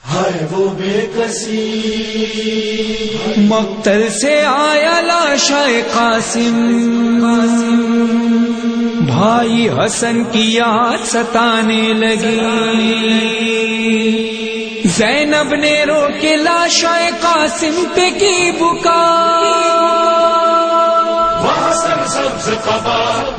ہے وہ بے کسی مقتل سے آیا لاشا قاسم، بھائی حسن کی یاد ستانے لگی، زینب نے رو کے لاشا قاسم پہ کی بکا، حسن سبز قبا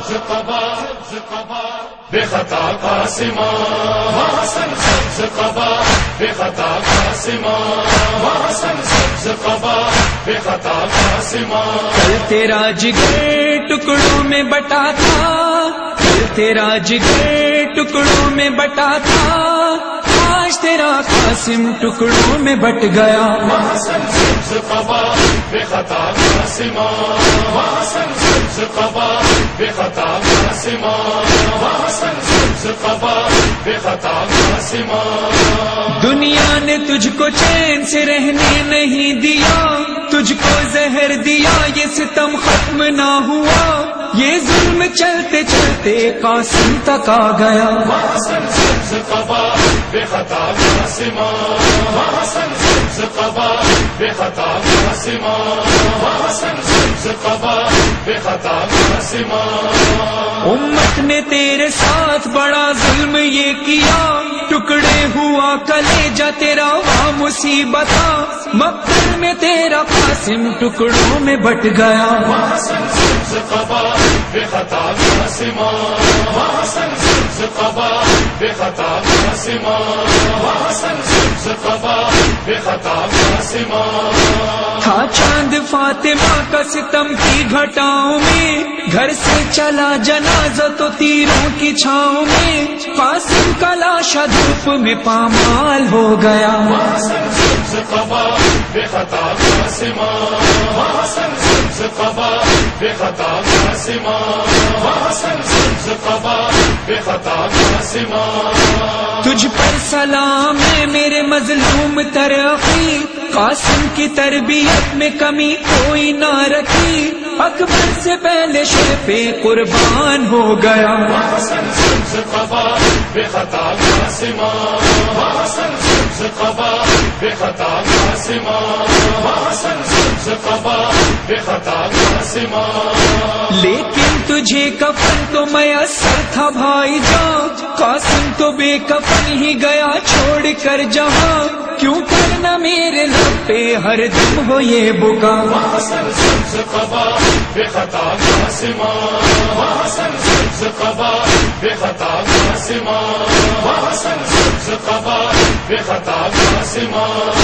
بے خطا قاسمہ، حسن سبز قبا بے خطا قاسمہ، حسن سبز قبا بے خطا قاسمہ، کل تیرا جگر ٹکڑوں میں بٹا تھا، کل تیرا جگر ٹکڑوں میں بٹا تھا، آج تیرا قاسم ٹکڑوں میں بٹ گیا، حسن سبز قبا بے خطا قاسمہ، حسن سبز قبا بے خطا قاسمہ، حسن سبز قبا بے خطا قاسمہ، دنیا نے تجھ کو چین سے رہنے نہیں دیا، تجھ کو زہر دیا، یہ ستم ختم نہ ہوا، یہ ظلم چلتے چلتے قاسم تک آ گیا، حسن سبز قبا بے خطا قاسمہ، حسن سبز قبا بے خطا قاسمہ، حسن سبز قبا بے خطا قاسمہ، امت نے تیرے ساتھ بڑا ظلم یہ کیا، ٹکڑے ہوا کلیجہ تیرا وہاں مصیبتا، مقتل میں تیرا قاسم ٹکڑوں میں بٹ گیا، حسن سبز قبا بے خطا قاسمہ، حسن سبز قبا بے خطا قاسمہ، حسن سبز قبا بے خطا قاسمہ، تھا چاند فاطمہ کا ستم کی گھٹاؤں میں، گھر سے چلا جنازہ تو تیروں کی چھاؤں میں، قاسم کا لاشا دھوپ میں پامال ہو گیا، حسن سبز قبا بے خطا قاسمہ، حسن سبز قبا بے خطا قاسمہ، حسن سبز قبا بے خطا قاسمہ، تجھ پر سلام ہے میرے مظلوم ترقی، قاسم کی تربیت میں کمی کوئی نہ رکھی، اکبر سے پہلے شرف قربان ہو گیا، حسن سبز قبا بے خطا قاسمہ، حسن سبز قبا بے خطا قاسمہ، حسن سبز قبا بے خطا قاسمہ، لیکن تجھے کفن تو میسر تھا بھائی جان، قاسم تو بے کفن ہی گیا چھوڑ کر جہاں، کیوں کرنا میرے لب پہ ہر دم ہو یہ بکا، حسن سبز قبا بے خطا قاسمہ، حسن سبز قبا بے خطا قاسمہ، حسن سبز قبا بے خطا قاسمہ،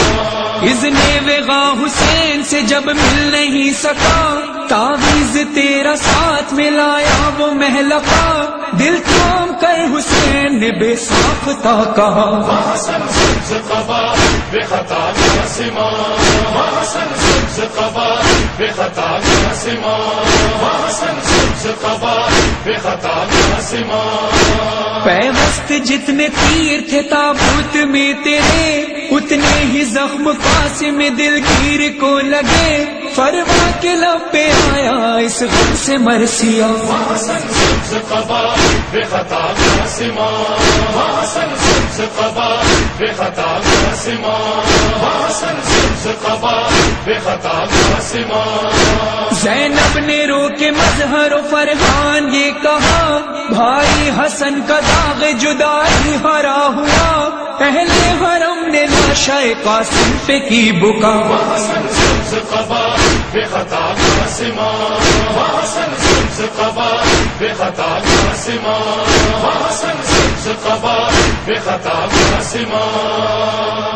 اذن وغا حسین سے جب مل نہیں سکا، تعویذ تیرا ساتھ میں لایا وہ محلقہ، دل تھام کر حسین نے بے ساختہ کہا، حسن سبز قبا بے خطا قاسمہ، حسن سبز قبا بے خطا قاسمہ، حسن سبز قبا بے خطا قاسمہ، پیوست جتنے تیر تھے تابوت میں تیرے، اتنے ہی زخم قاسم دلگیر کو لگے، فروا کے لب پہ آیا اس غم سے مرثیہ، حسن سبز قبا بے خطا قاسمہ، حسن سبز قبا بے خطا قاسمہ، حسن سبز قبا بے خطا قاسمہ، زینب نے رو کے مظہر و فرحان یہ کہا، بھائی حسن کا داغ جدائی ہرا ہوا، اہل حرم نے لاشا قاسم پہ کی بکا، حسن سبز قبا بے خطا قاسمہ، حسن سبز قبا بے خطا قاسمہ، حسن سبز قبا بے خطا قاسمہ۔